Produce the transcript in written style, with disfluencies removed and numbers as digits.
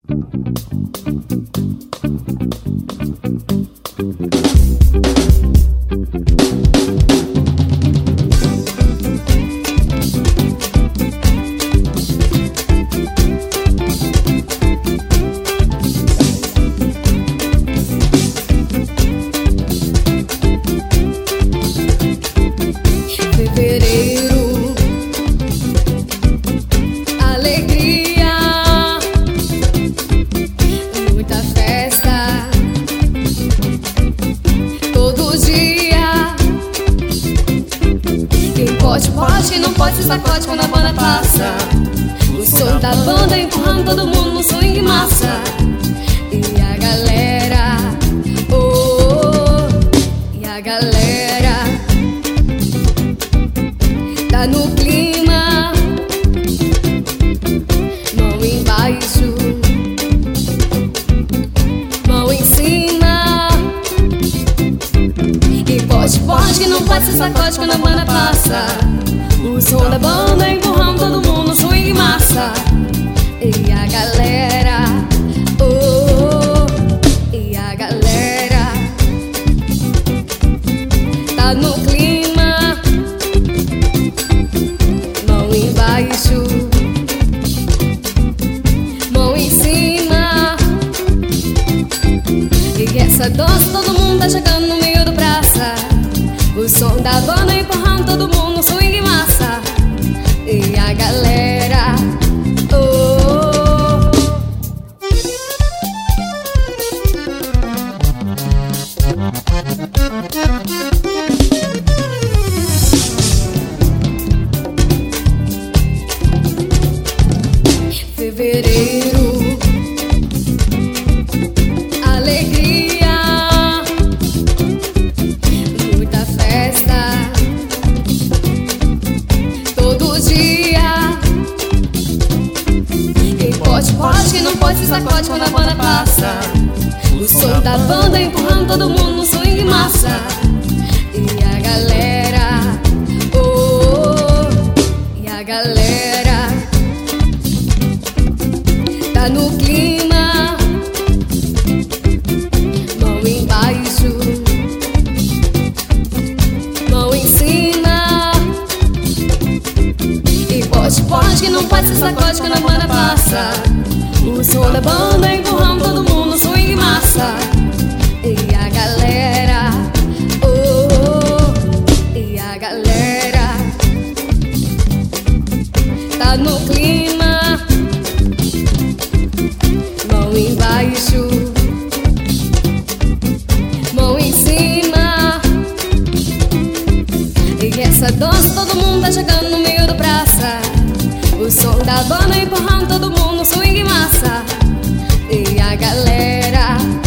Fevereiro, alegria, muita festa, todo dia. Quem pode, pode, quem não pode se sacode quando a banda passa. O som da banda empurrando todo mundo no swing massa. E a galera, oh, e a galera tá no clima, mão embaixo, mão em cima. E pode, pode, que não pode se sacode quando a banda passa. O som da banda empurrando todo mundo no swing massa. E a galera, oh, e a galera tá no clima, mão embaixo, mão em cima. E essa dança todo mundo tá chegando no meio do praça. O som da banda empurrando todo mundo no swing massa. E a galera, oh, fevereiro, alegria, muita festa, todo dia. Quem pode, pode, quem não pode se sacode quando a banda passa. O som da banda empurrando todo mundo no swing massa. E a galera, oh, e a galera tá no clima, mão embaixo, mão em cima. E pode, pode, que não pode se sacode quando a banda passa. O som da banda empurrando todo mundo no swing massa. E a galera, oh, e a galera tá no clima, mão embaixo, mão em cima. E essa dança todo mundo tá chegando no meio do praça. O som da banda empurrando todo mundo no swing massa. E a galera,